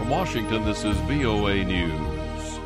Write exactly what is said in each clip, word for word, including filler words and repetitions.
From Washington, this is V O A News.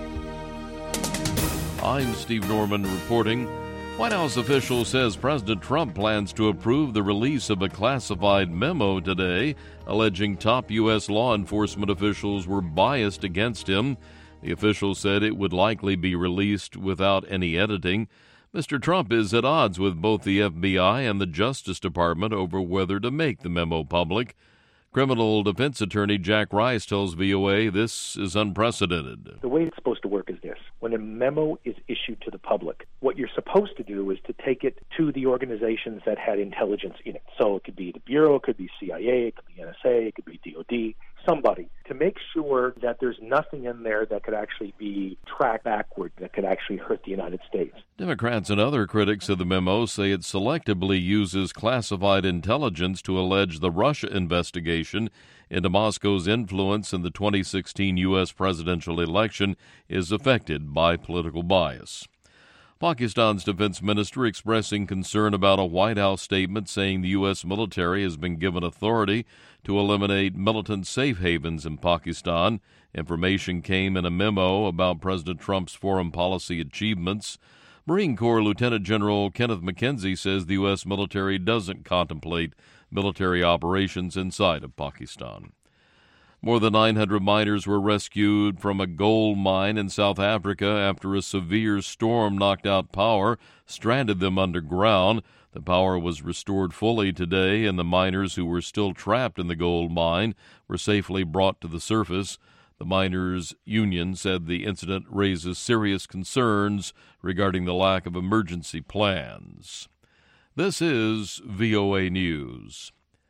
I'm Steve Norman reporting. White House official says President Trump plans to approve the release of a classified memo today, alleging top U S law enforcement officials were biased against him. The official said it would likely be released without any editing. Mister Trump is at odds with both the F B I and the Justice Department over whether to make the memo public. Criminal defense attorney Jack Rice tells V O A this is unprecedented. The way it's supposed to work is this. When a memo is issued to the public, what you're supposed to do is to take it to the organizations that had intelligence in it. So it could be the Bureau, it could be C I A, it could be N S A, it could be D O D, somebody, to make sure that there's nothing in there that could actually be tracked backward, that could actually hurt the United States. Democrats and other critics of the memo say it selectively uses classified intelligence to allege the Russia investigation into Moscow's influence in the twenty sixteen U S presidential election is affected by political bias. Pakistan's defense minister expressing concern about a White House statement saying the U S military has been given authority to eliminate militant safe havens in Pakistan. Information came in a memo about President Trump's foreign policy achievements. Marine Corps Lieutenant General Kenneth McKenzie says the U S military doesn't contemplate military operations inside of Pakistan. More than nine hundred miners were rescued from a gold mine in South Africa after a severe storm knocked out power, stranded them underground. The power was restored fully today, and the miners who were still trapped in the gold mine were safely brought to the surface. The miners' union said the incident raises serious concerns regarding the lack of emergency plans. This is V O A News.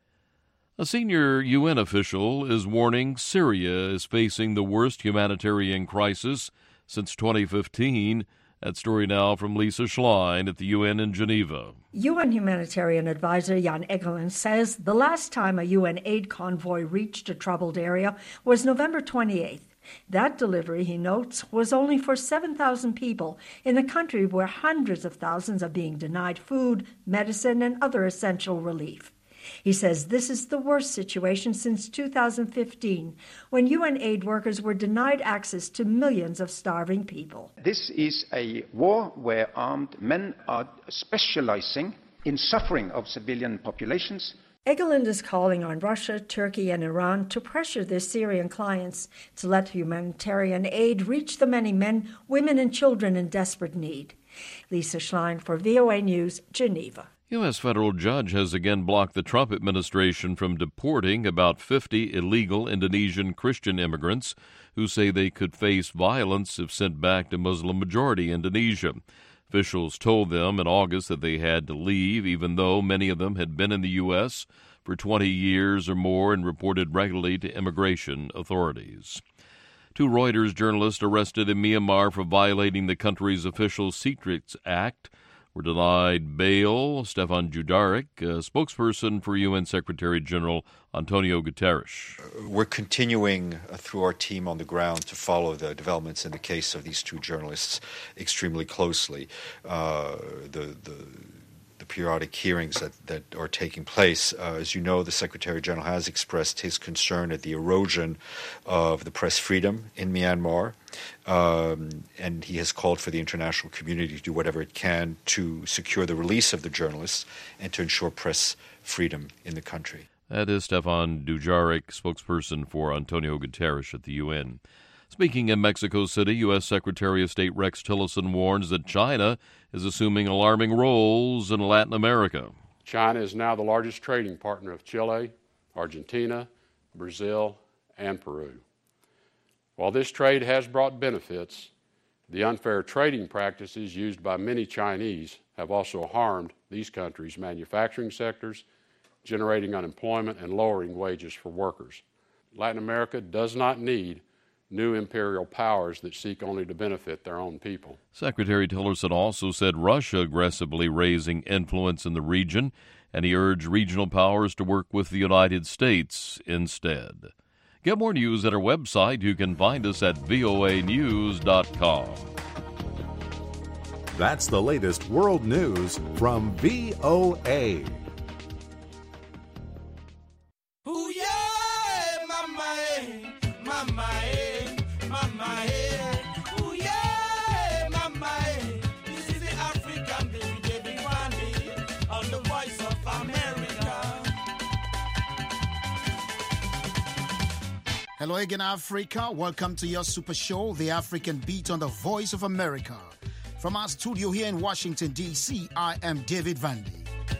A senior U N official is warning Syria is facing the worst humanitarian crisis since twenty fifteen. That story now from Lisa Schlein at the U N in Geneva. U N humanitarian advisor Jan Egeland says the last time a U N aid convoy reached a troubled area was November twenty-eighth. That delivery, he notes, was only for seven thousand people in a country where hundreds of thousands are being denied food, medicine, and other essential relief. He says this is the worst situation since two thousand fifteen, when U N aid workers were denied access to millions of starving people. This is a war where armed men are specializing in suffering of civilian populations. Egeland is calling on Russia, Turkey, and Iran to pressure their Syrian clients to let humanitarian aid reach the many men, women, and children in desperate need. Lisa Schlein for V O A News, Geneva. U S federal judge has again blocked the Trump administration from deporting about fifty illegal Indonesian Christian immigrants who say they could face violence if sent back to Muslim-majority Indonesia. Officials told them in August that they had to leave, even though many of them had been in the U S for twenty years or more and reported regularly to immigration authorities. Two Reuters journalists arrested in Myanmar for violating the country's Official Secrets Act were denied bail. Stefan Dujarric, a spokesperson for U N Secretary General Antonio Guterres. We're continuing uh, through our team on the ground to follow the developments in the case of these two journalists extremely closely. Uh, the, the the periodic hearings that, that are taking place. Uh, as you know, the Secretary General has expressed his concern at the erosion of the press freedom in Myanmar, um, and he has called for the international community to do whatever it can to secure the release of the journalists and to ensure press freedom in the country. That is Stefan Dujarric, spokesperson for Antonio Guterres at the U N. Speaking in Mexico City, U S Secretary of State Rex Tillerson warns that China is assuming alarming roles in Latin America. China is now the largest trading partner of Chile, Argentina, Brazil, and Peru. While this trade has brought benefits, the unfair trading practices used by many Chinese have also harmed these countries' manufacturing sectors, generating unemployment and lowering wages for workers. Latin America does not need new imperial powers that seek only to benefit their own people. Secretary Tillerson also said Russia aggressively raising influence in the region, and he urged regional powers to work with the United States instead. Get more news at our website. You can find us at V O A news dot com. That's the latest world news from V O A. Ooh, yeah, mama, Hello again, Africa. Welcome to your super show, The African Beat on the Voice of America. From our studio here in Washington, D C, I am David Vandy.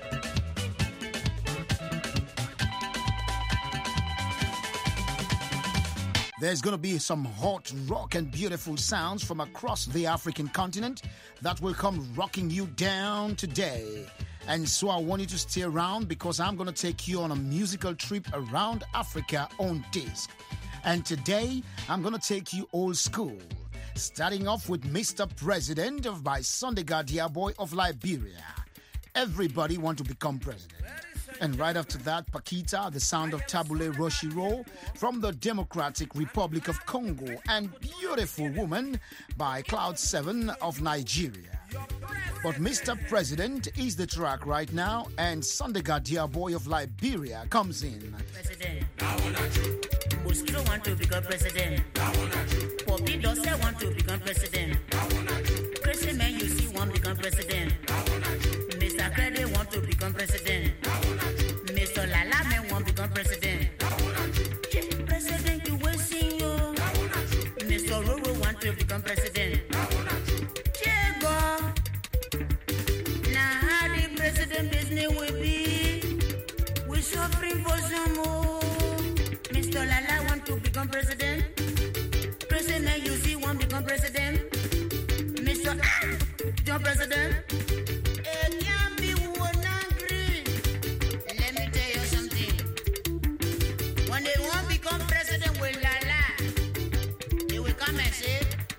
There's going to be some hot rock and beautiful sounds from across the African continent that will come rocking you down today. And so I want you to stay around because I'm going to take you on a musical trip around Africa on disc. And today, I'm going to take you old school. Starting off with Mister President of by Sunday Boy of Liberia. Everybody want to become president. And right after that, Paquita, the sound of Tabule Roshiro from the Democratic Republic of Congo, and Beautiful Woman by Cloud seven of Nigeria. But Mister President is the track right now, and Sunday Boy of Liberia comes in. President. Muskro want to become president. Poppy Dossa want to become president. Crazy man you see want to become president. Mister Krede want to become president. Mister Lala man want to become president. Yeah, president you will see you. Mister Roro want to become president. Yeah, go. Now how the president business will be. We suffering for some more. Mister Lala want to become president. President you see want to become president. Mister Ah, become president. It can't be one angry. Let me tell you something. When they want to become president with Lala, they will come and say,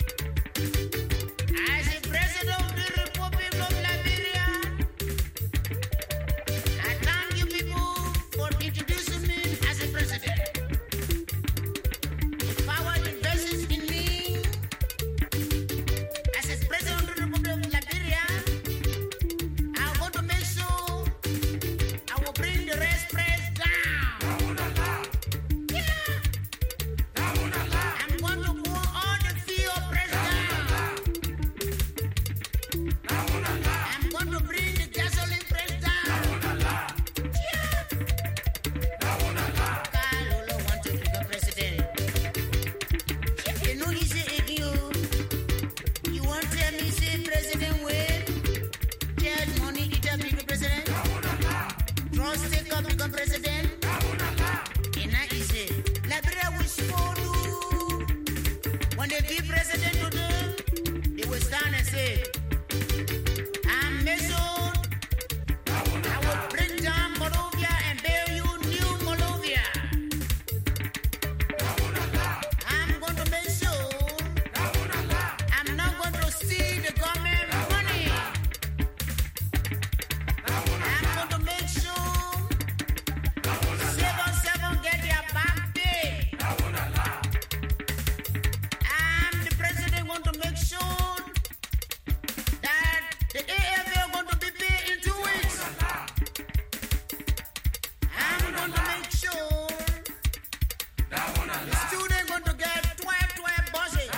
as the president of the Republic of Liberia, I thank you people for introducing me as a president. The power invests in me as a president of the Republic of Liberia. I'm going to make sure I will bring the rest press down. Yeah. I'm going to pour all the fear press down. I'm going to bring the gasoline press down. Yeah. Kalolo want to become president. Yeah, you know he say again, you. You want to tell me say president will get money eat up become president? Trust take up become president? And now he say, Liberia will support you. When they be president to them, they will stand and say, I'm Mason. I will bring down Moldova and build you new Moldova. I'm going to make sure I'm not going to steal the government money. I'm going to make sure seven seven get their back pay. I'm the president going to make sure that the A F L going to be paid in two weeks. I'm going to make sure the student going to get twelve, twelve buses.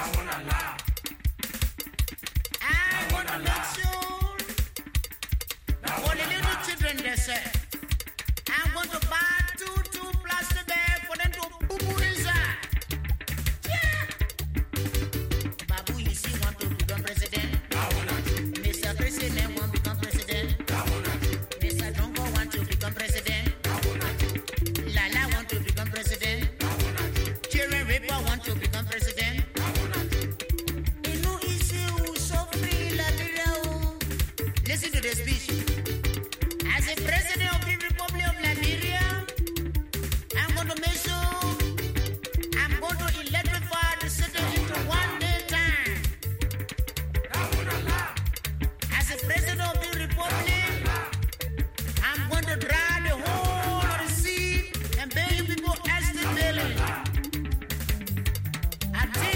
I'm going to make sure for the little children they say, I'm going to buy two, two plastic bags for them to poo-poo inside. Yeah. Babu, you see, want to become president. Mister President want to become president. Mister Drongo want to become president. Lala want to become president. Children Ripper want to become president. You know, he say, who suffering Liberia. Listen to the speech. As a president of the Republic of Liberia, I'm going to make sure I'm going to electrify the city into one day time. As a president of the Republic, I'm going to dry the whole of the sea and bury people as the building. I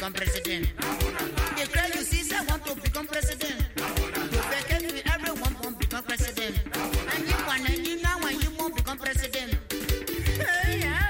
become president. The girl you see say want to become president. You forget me, everyone won't become president. And you want and you now and you won't become president. Hey, yeah.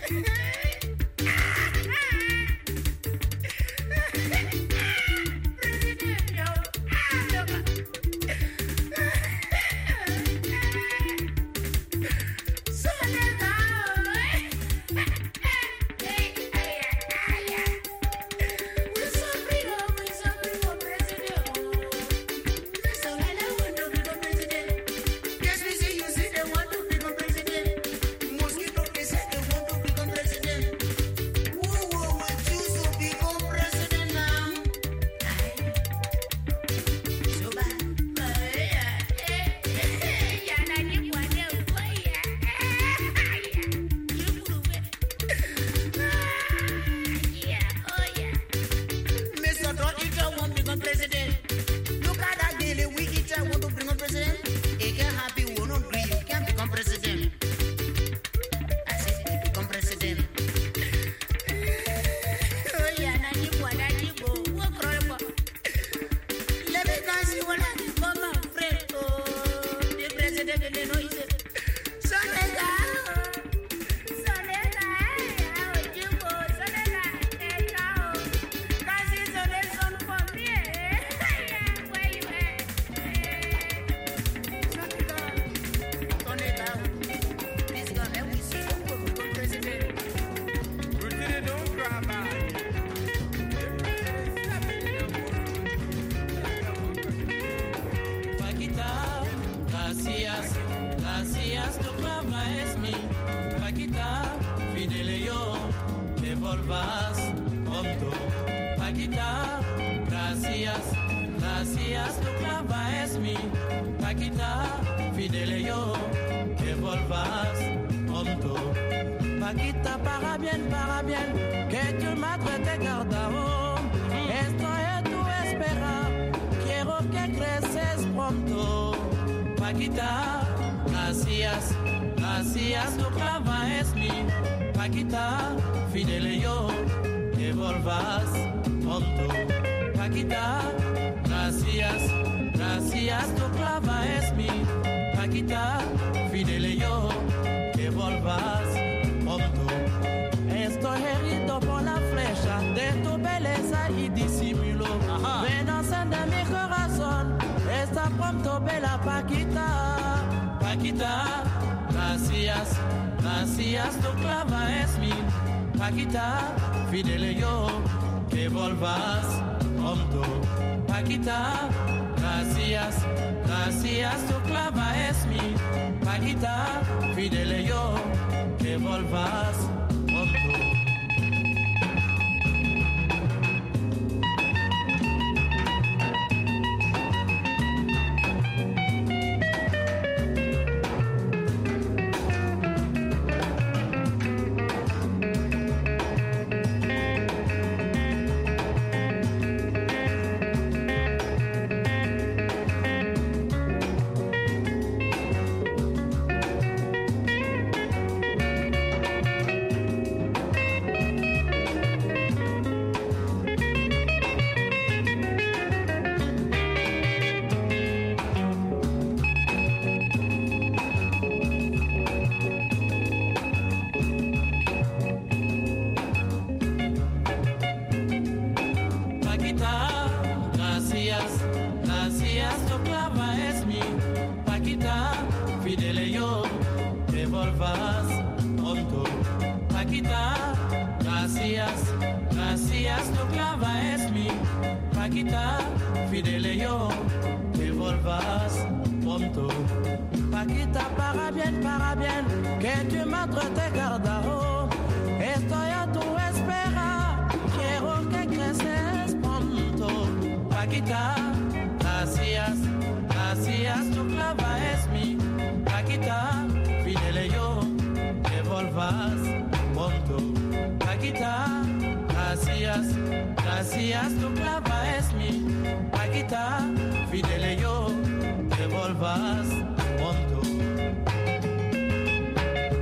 Gracias, tu clava es mi Paquita, Fidele yo, te volvas pronto.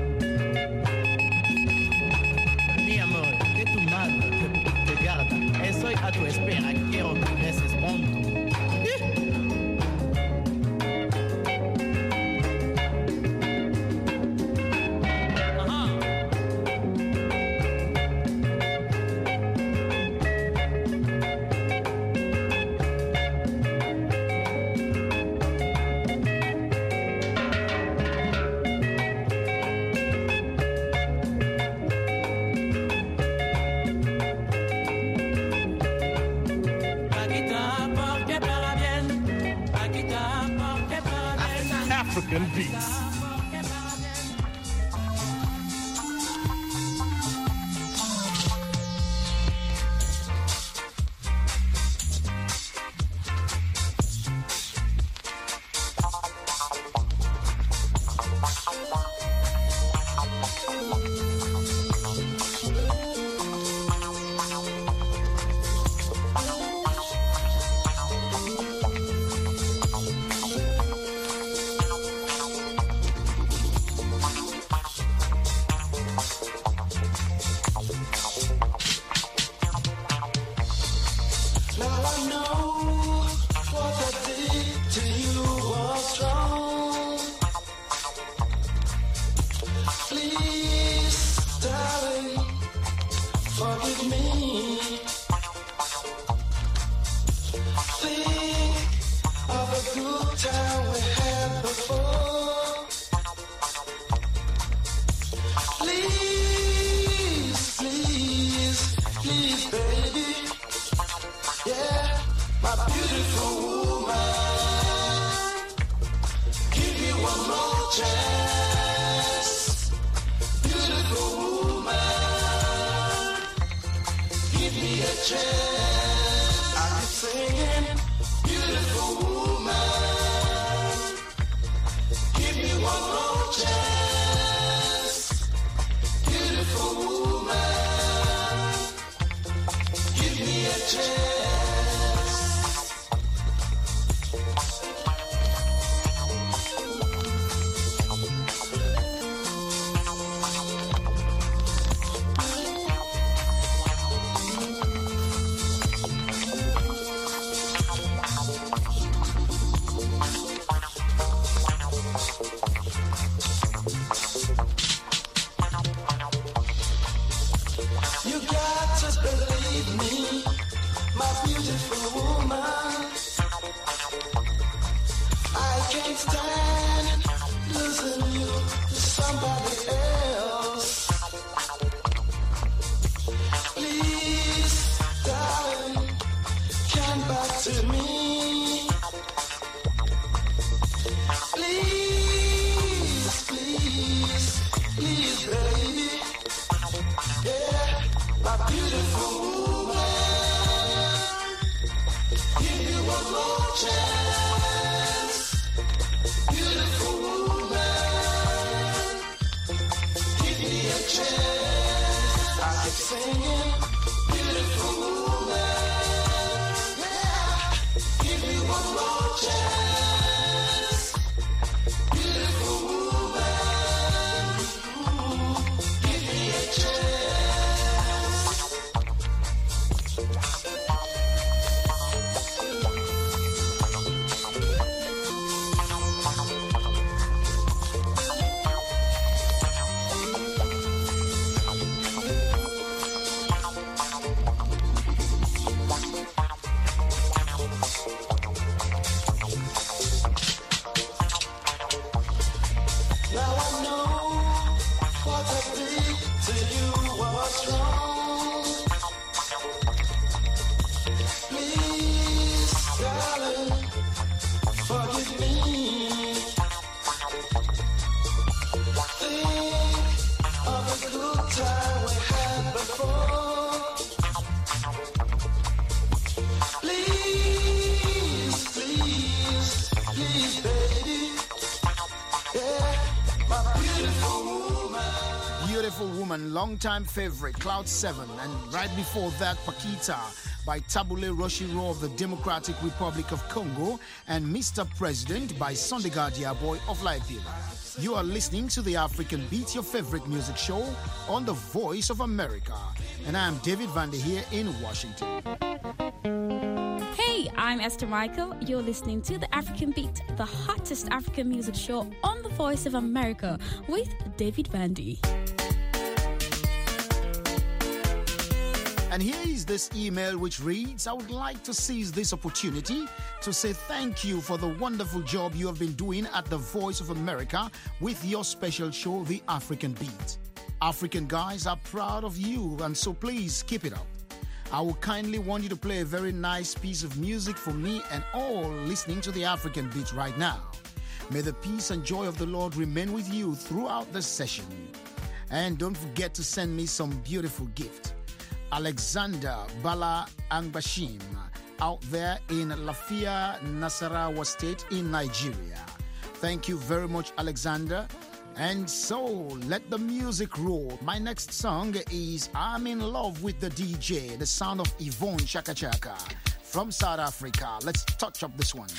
Mi amor, que tu madre te, te guarda. African Beats. Long-time favorite, Cloud seven, and right before that, Paquita by Tabule Roshiro of the Democratic Republic of Congo, and Mister President by Sondiga Diaboy of Liberia. You are listening to the African Beat, your favorite music show on the Voice of America, and I am David Vande here in Washington. Hey, I'm Esther Michael. You're listening to the African Beat, the hottest African music show on the Voice of America with David Vande. And here is this email which reads, I would like to seize this opportunity to say thank you for the wonderful job you have been doing at the Voice of America with your special show, The African Beat. African guys are proud of you, and so please keep it up. I will kindly want you to play a very nice piece of music for me and all listening to The African Beat right now. May the peace and joy of the Lord remain with you throughout the session. And don't forget to send me some beautiful gift. Alexander Bala Angbashim, out there in Lafia, Nasarawa State in Nigeria. Thank you very much, Alexander. And so, let the music roll. My next song is I'm in Love with the D J, the sound of Yvonne Chaka Chaka from South Africa. Let's touch up this one.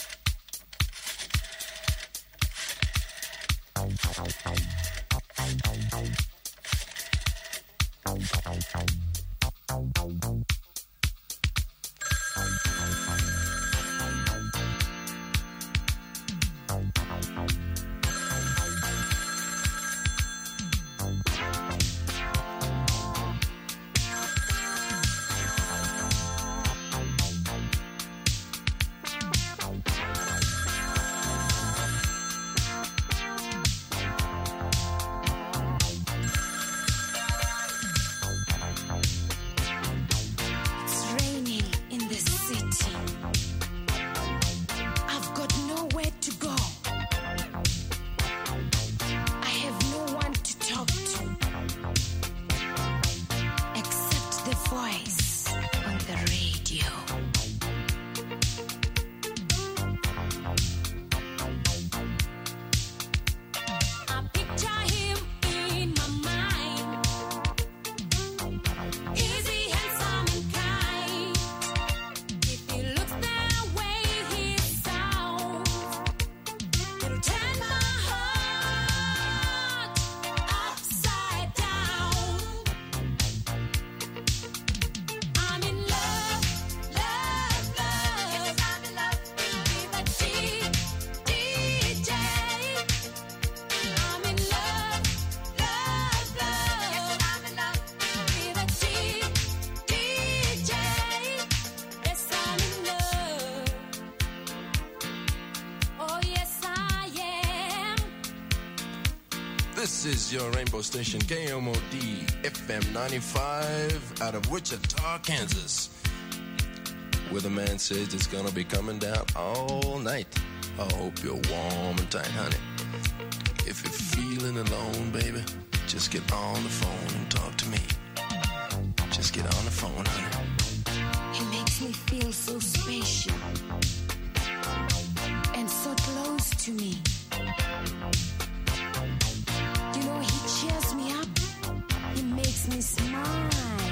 This is your Rainbow Station, K M O D F M ninety-five, out of Wichita, Kansas. Where the man says it's gonna be coming down all night. I hope you're warm and tight, honey. If you're feeling alone, baby, just get on the phone and talk to me. Just get on the phone, honey. He makes me feel so special and so close to me. You know, he cheers me up. He makes me smile.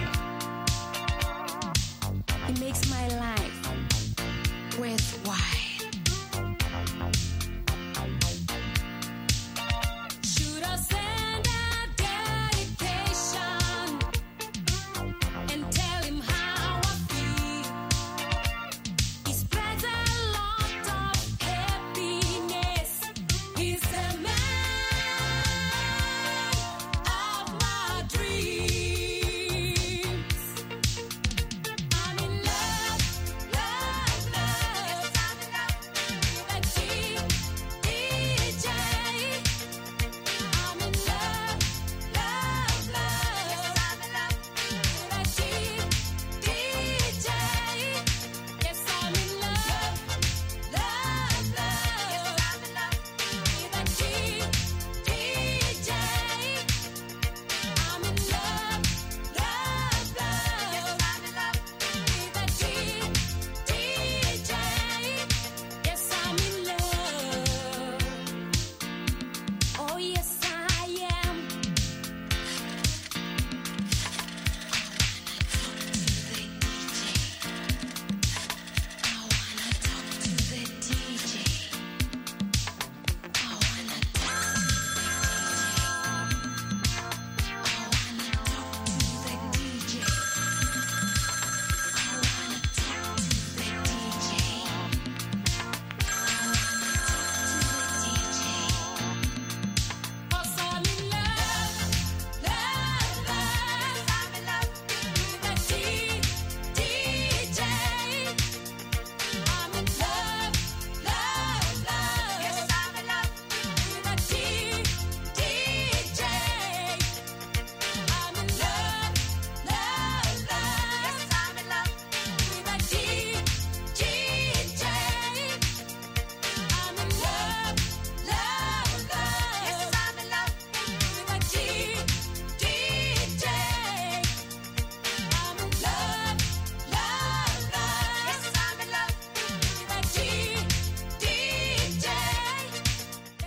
He makes my life worthwhile. Should I send a dedication and tell him how I feel? He spreads a lot of happiness. He's the man of my dreams. I'm in love, love, love.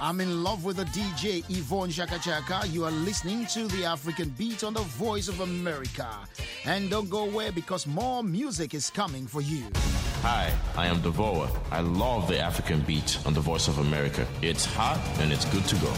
I'm in love with the D J Yvonne Chaka Chaka. You are listening to the African Beat on the Voice of America. And don't go away because more music is coming for you. Hi, I am Devoa. I love the African Beat on the Voice of America. It's hot and it's good to go.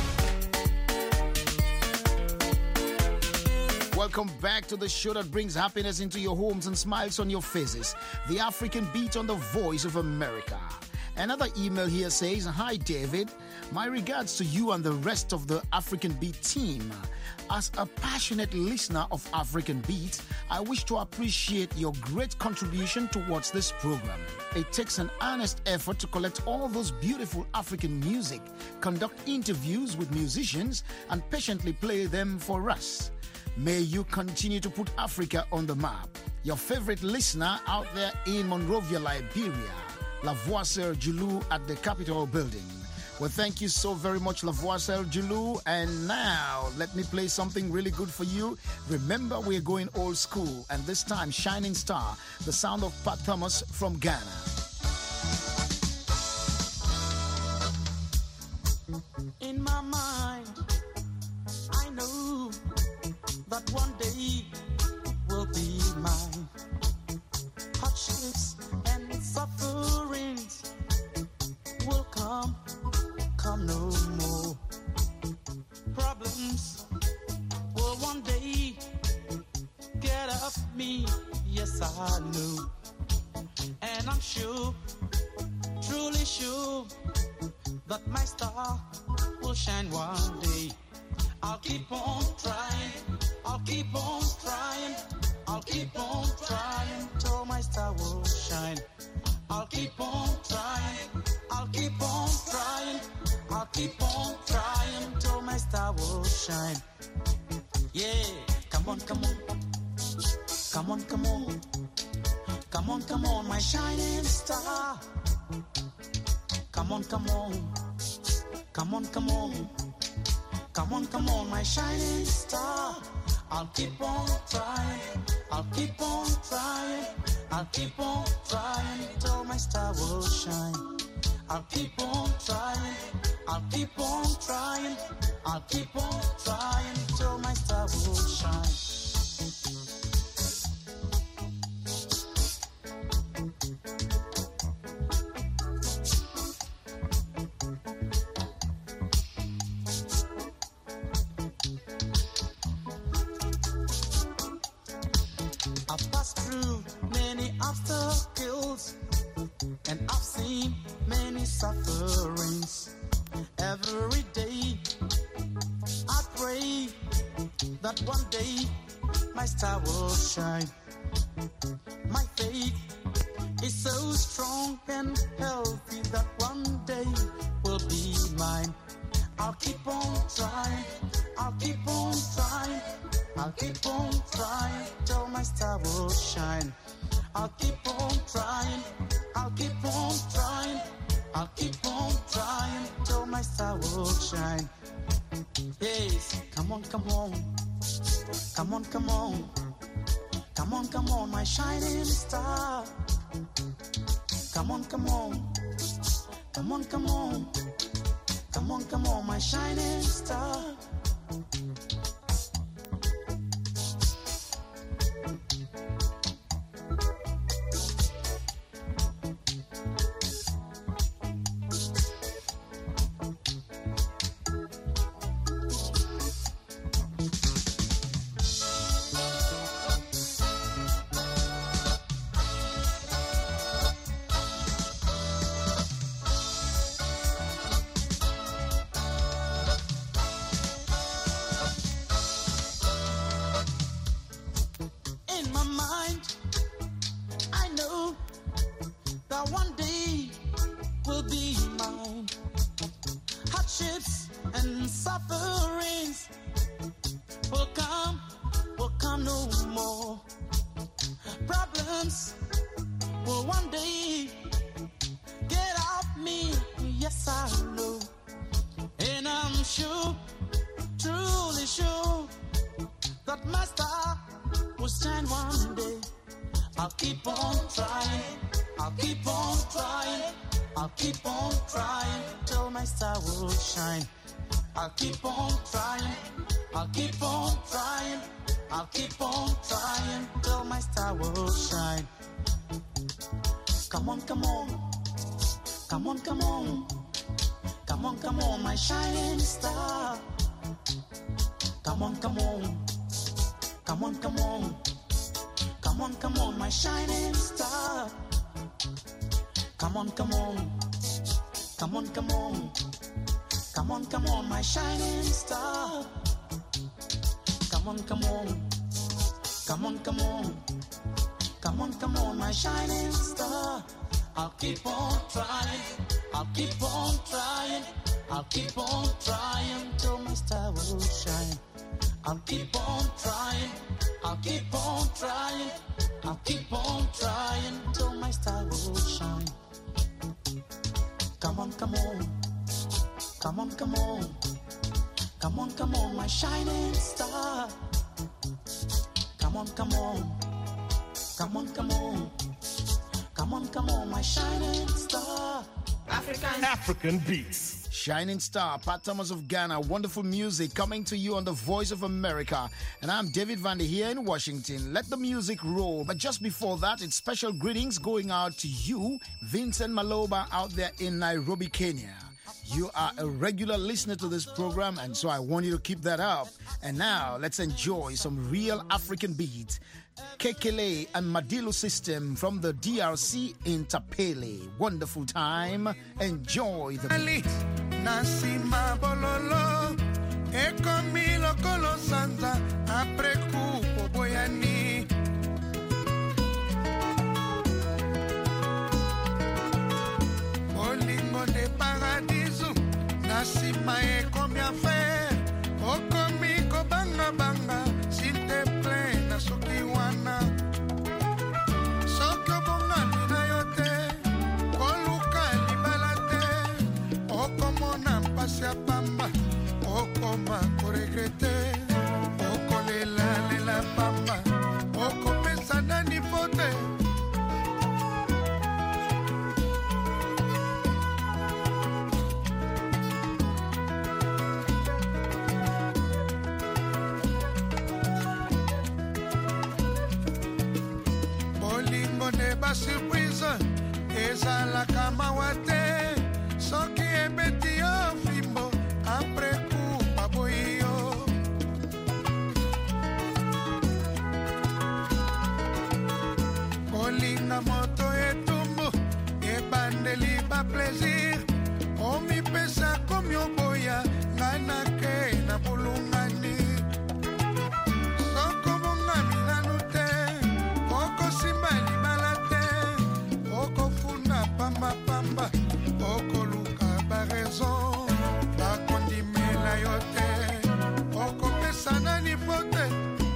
Welcome back to the show that brings happiness into your homes and smiles on your faces. The African Beat on the Voice of America. Another email here says, "Hi David, my regards to you and the rest of the African Beat team. As a passionate listener of African Beat, I wish to appreciate your great contribution towards this program. It takes an earnest effort to collect all those beautiful African music, conduct interviews with musicians, and patiently play them for us. May you continue to put Africa on the map. Your favorite listener out there in Monrovia, Liberia, Lavoisier Julu at the Capitol Building." Well, thank you so very much, Lavoisier Julu. And now, let me play something really good for you. Remember, we're going old school, and this time, Shining Star, the sound of Pat Thomas from Ghana. In my mind, I know that one day will be mine. Hardships and sufferings will come, come no more. Problems will one day get up me, yes I know. And I'm sure, truly sure, that my star will shine one day. I'll keep on trying, I'll keep on trying, I'll keep on trying till my star will shine. I'll keep on trying, I'll keep on trying, I'll keep on trying till my star will shine. Yeah, come on, come on, come on, come on, come on, come on, my shining star. Come on, come on, come on, come on, come on, come on, my shining star. I'll keep on trying, I'll keep on trying, I'll keep on trying till my star will shine. I'll keep on trying, I'll keep on trying, I'll keep on trying till my star will shine. I've passed through many obstacles and I've seen many sufferings. Every day I pray that one day my star will shine. My faith is so strong and healthy that one day will be mine. I'll keep on trying, I'll keep on trying, I'll keep on trying till my star will shine. I'll keep on trying, I'll keep on trying, I'll keep on trying till my star will shine. Yes, come on, come on, come on, come on, come on, come on, my shining star. Come on, come on, come on, come on, come on, come on, my shining star. In my mind, I know that one day will be mine. Hardships and sufferings will come, will come no more. Problems will one day get off me, yes I know. And I'm sure, truly sure, that my star will shine one day. I'll keep on trying, I'll keep on trying, I'll keep on trying till my star will shine. I'll keep on trying. I'll keep on trying. I'll keep on trying till my star will shine. Come on, come on. Come on, come on. Come on, come on, my shining star. Come on, come on. Come on, come on. Come on, come on, my shining star. Come on, come on. Come on, come on. Come on, come on, my shining star. Come on, come on. Come on, come on. Come on, come on, my shining star. I'll keep on trying. I'll keep on trying. I'll keep on trying till my star will shine. I'll keep on trying. I'll keep on trying. I'll keep on trying till my star will shine. Come on, come on. Come on, come on. Come on, come on, my shining star. Come on, come on. Come on, come on. Come on, come on, my shining star. African African Beats. Shining Star, Pat Thomas of Ghana. Wonderful music coming to you on the Voice of America. And I'm David Van Der here in Washington. Let the music roll. But just before that, it's special greetings going out to you, Vincent Maloba, out there in Nairobi, Kenya. You are a regular listener to this program, and so I want you to keep that up. And now, let's enjoy some real African beats. Kekele and Madilu System from the D R C in Tapele. Wonderful time. Enjoy the beat. Nasima bololo, ekomilo kolo sanza, aprekupo boyani. Bolingo de paradiso, nasima ekomi affaire, okomi ko banga banga, s'il te plaît, nasoki wana. Sokyo bonga mina yote, koluka libalate, okomona mpasi ya pamba, okoma koregrete, okolela lela pamba, okopesa nani fote. Surprise, esa la cama wate, soki ebeti yo fimbo, aprecupa boyo. Kolinga moto etumbo, e bandeli ba plaisir, o mi pesa komyo boya, ngana ke na bulungani. Soko bonga minanute, oko simbali. Pamba pamba, oko luka ba raison, ba kondimela yote, oko pesa nani fote.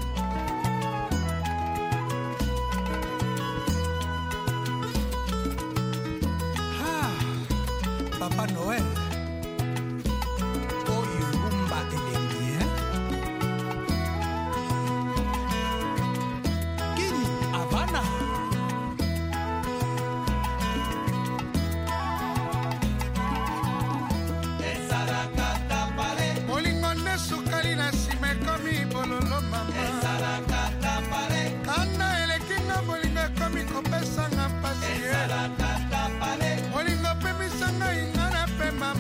Ha, Papa Noel, oyo rumba elengi, eh? Kini Havana. Kana elekinga bolinga komi kopesa nga mpasi. Bolinga pemisanga ingana pe mama.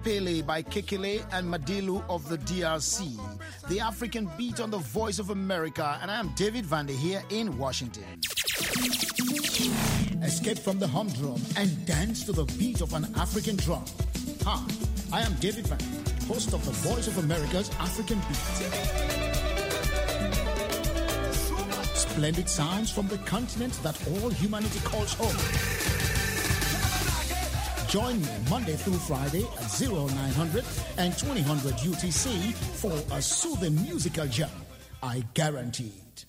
Apele by Kekele and Madilu of the D R C. The African Beat on the Voice of America, and I am David Vande here in Washington. Escape from the humdrum and dance to the beat of an African drum. Hi, I am David Vande, host of the Voice of America's African Beat. Splendid sounds from the continent that all humanity calls home. Join me Monday through Friday at oh nine hundred and twenty hundred U T C for a soothing musical jam. I guarantee it.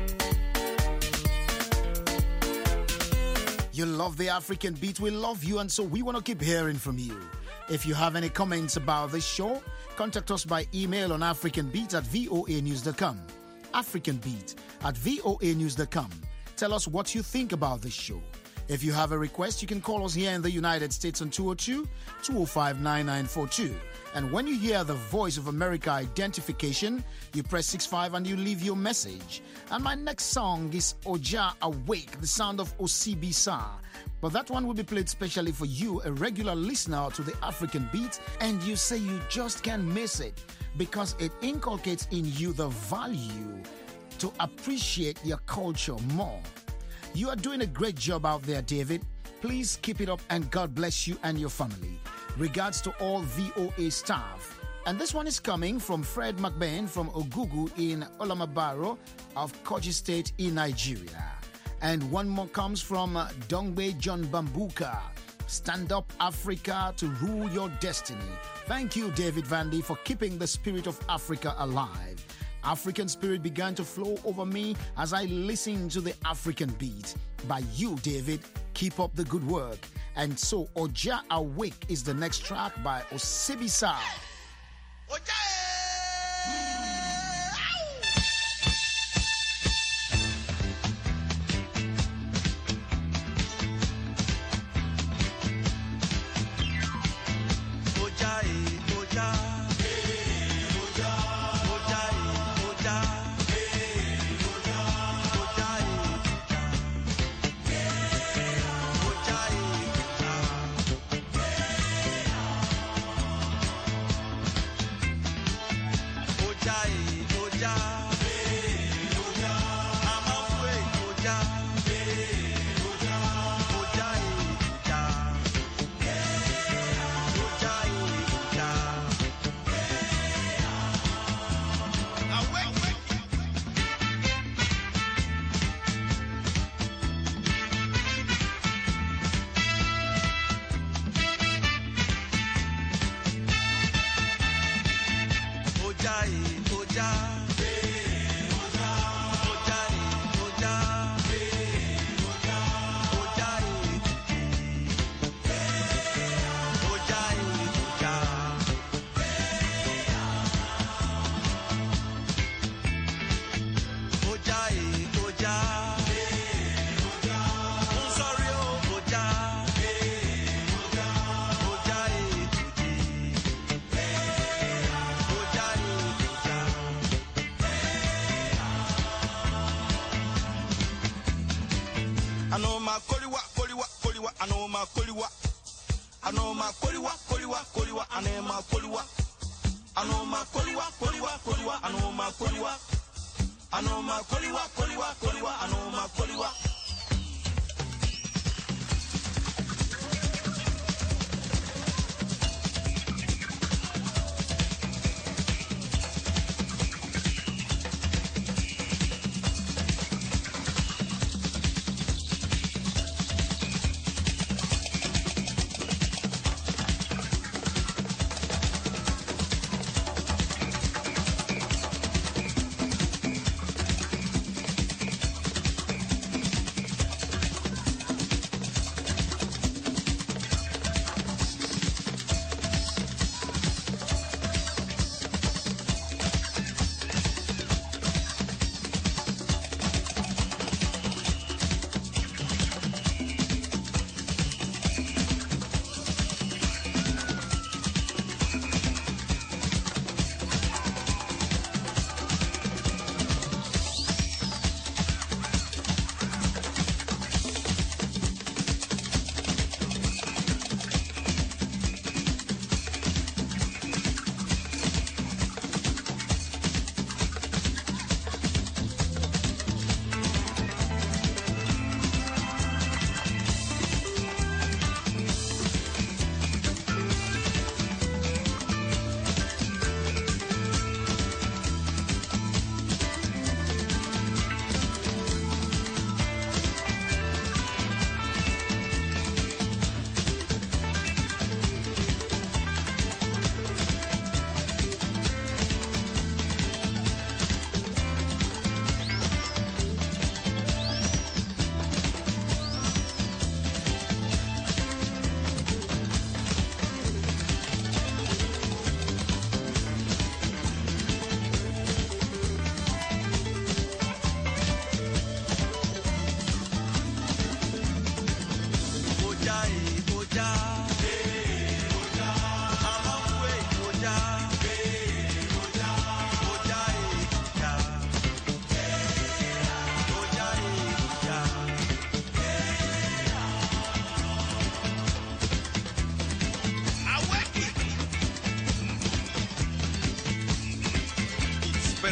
You love the African Beat, we love you, and so we want to keep hearing from you. If you have any comments about this show, contact us by email on africanbeat at voa news dot com. African Beat at voa news dot com. Tell us what you think about this show. If you have a request, you can call us here in the United States on two oh two, two oh five, nine nine four two. And when you hear the Voice of America identification, you press six five and you leave your message. And my next song is Oja Awake, the sound of Osibisa. But that one will be played specially for you, a regular listener to the African Beat, and you say you just can't miss it because it inculcates in you the value to appreciate your culture more. You are doing a great job out there, David. Please keep it up and God bless you and your family. Regards to all V O A staff. And this one is coming from Fred McBain from Ogugu in Olamabaro of Kogi State in Nigeria. And one more comes from Dongbe John Bambuka. Stand up, Africa, to rule your destiny. Thank you, David Vande, for keeping the spirit of Africa alive. African spirit began to flow over me as I listened to the African Beat. By you, David, keep up the good work. And so, Oja Awake is the next track by Osibisa.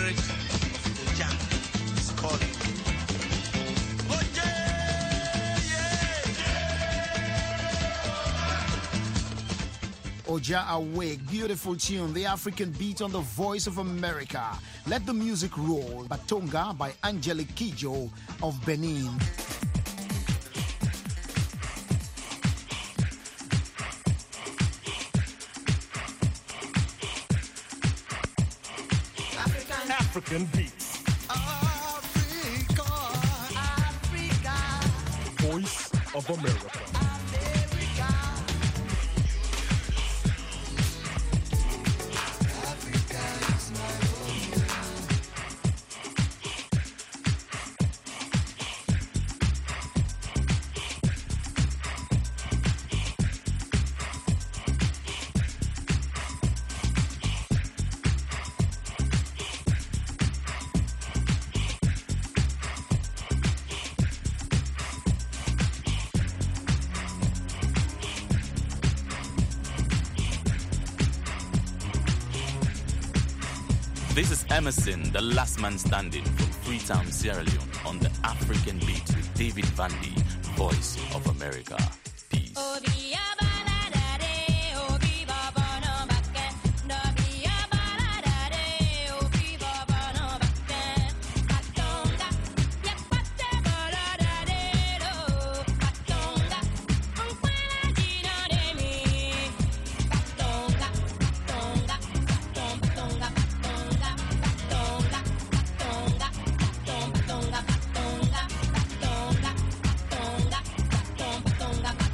America. Oja is calling. Oja, yeah. Oja Awake, beautiful tune, the African beat on the Voice of America. Let the music roll. Batonga by Angelique Kidjo of Benin. African beats. Africa, Africa, Voice of America. America. Africa is my homeland. This is Emerson, the last man standing from Freetown, Sierra Leone, on the African beat with David Vandy, Voice of America. Peace. Tonga,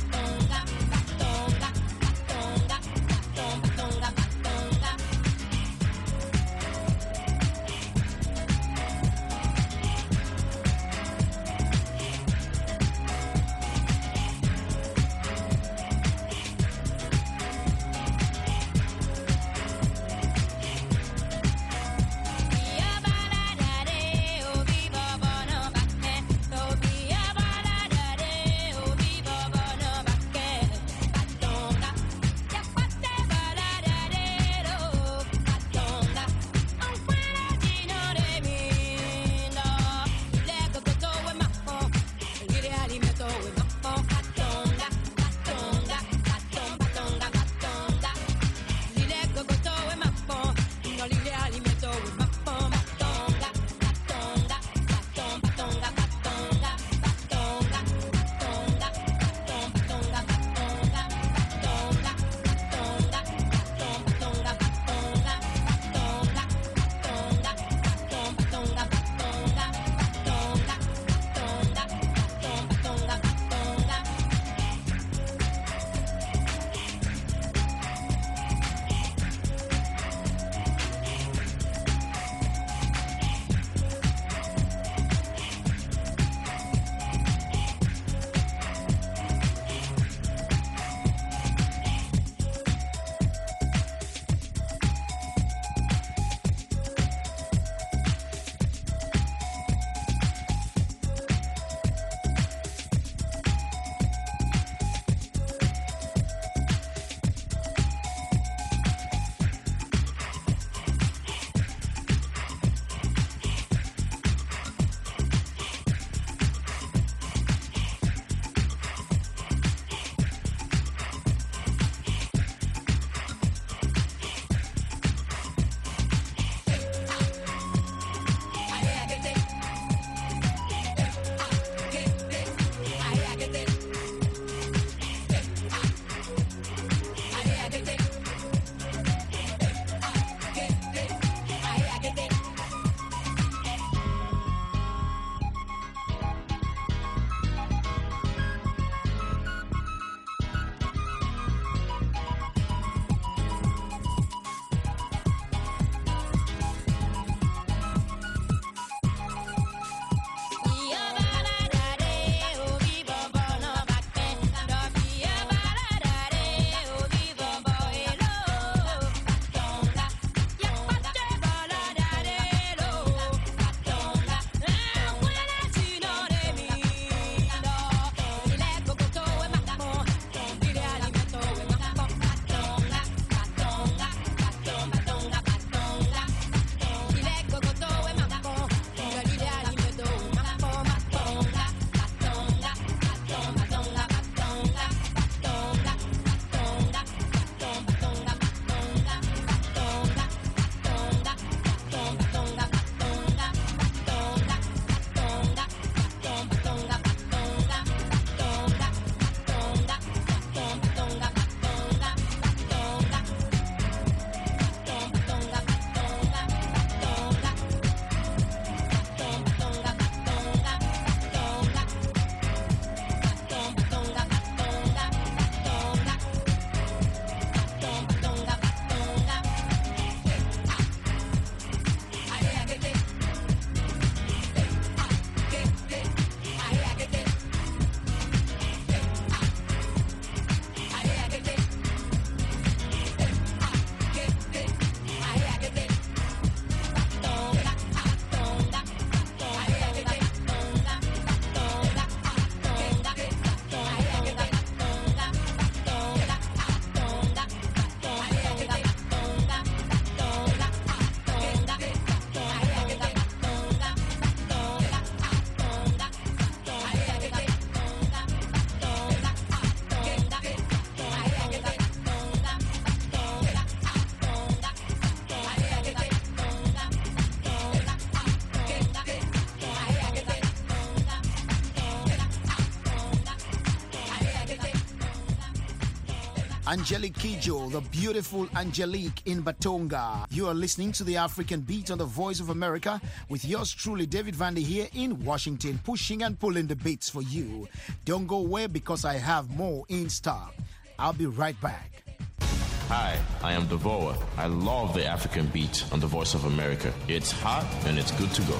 Angelique Kidjo, the beautiful Angelique in Batonga. You are listening to the African Beat on the Voice of America with yours truly, David Vandy, here in Washington, pushing and pulling the beats for you. Don't go away because I have more in stock. I'll be right back. Hi, I am Devoa. I love the African Beat on the Voice of America. It's hot and it's good to go.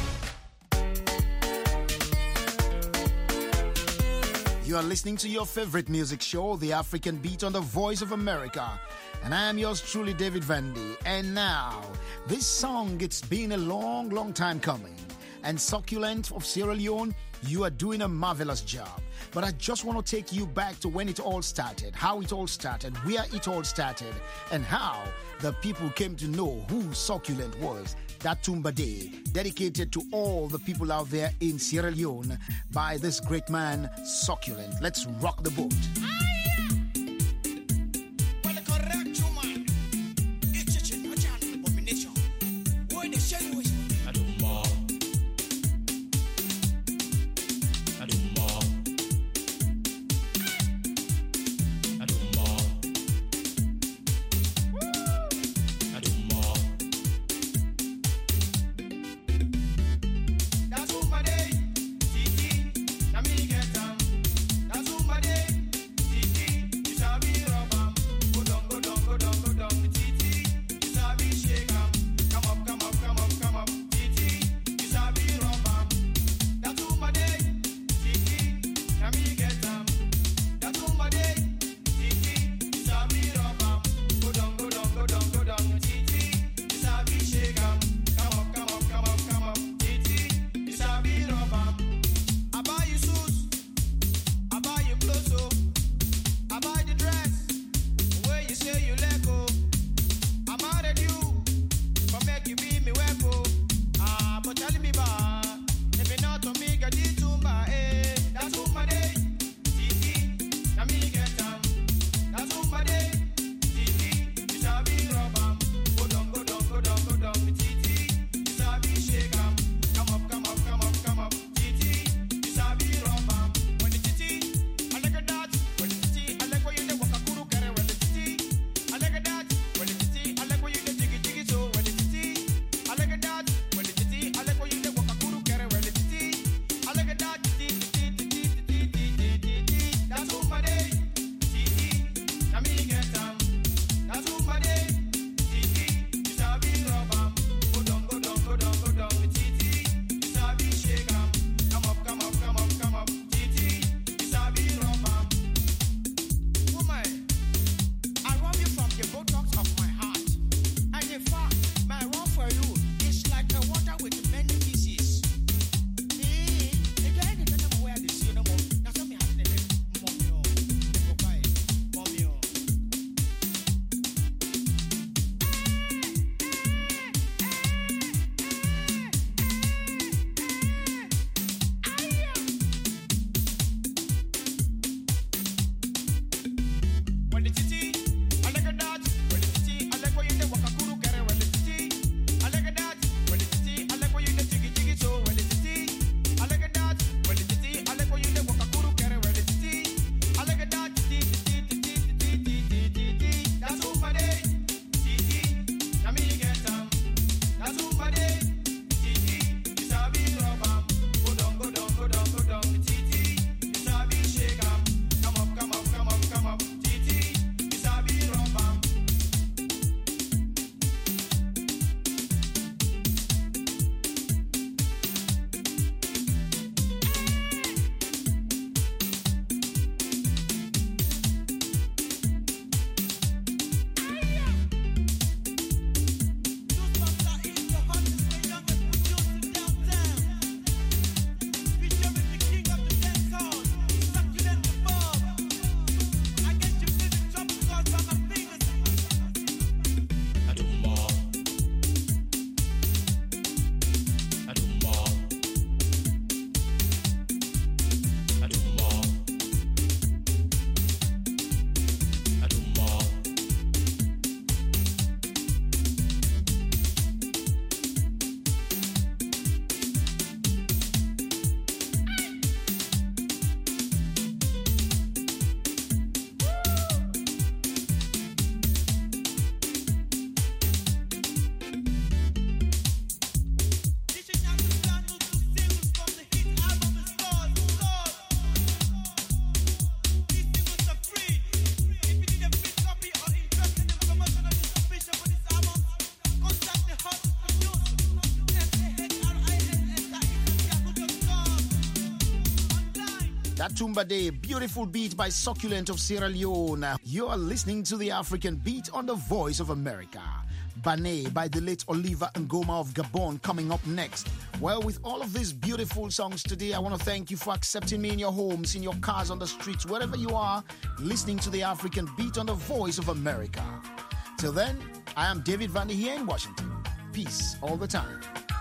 You are listening to your favorite music show, The African Beat on the Voice of America. And I am yours truly, David Vandy. And now, this song, it's been a long, long time coming. And Succulent of Sierra Leone, you are doing a marvelous job. But I just want to take you back to when it all started, how it all started, where it all started, and how the people came to know who Succulent was. That Tumba Day, dedicated to all the people out there in Sierra Leone by this great man, Succulent. Let's rock the boat. That's what my day, Titi, na me get 'em. That's what my day, That Tumba Day, beautiful beat by Succulent of Sierra Leone. You are listening to the African Beat on the Voice of America. Bane by the late Oliver Ngoma of Gabon coming up next. Well, with all of these beautiful songs today, I want to thank you for accepting me in your homes, in your cars, on the streets, wherever you are, listening to the African Beat on the Voice of America. Till then, I am David Vandy here in Washington. Peace all the time.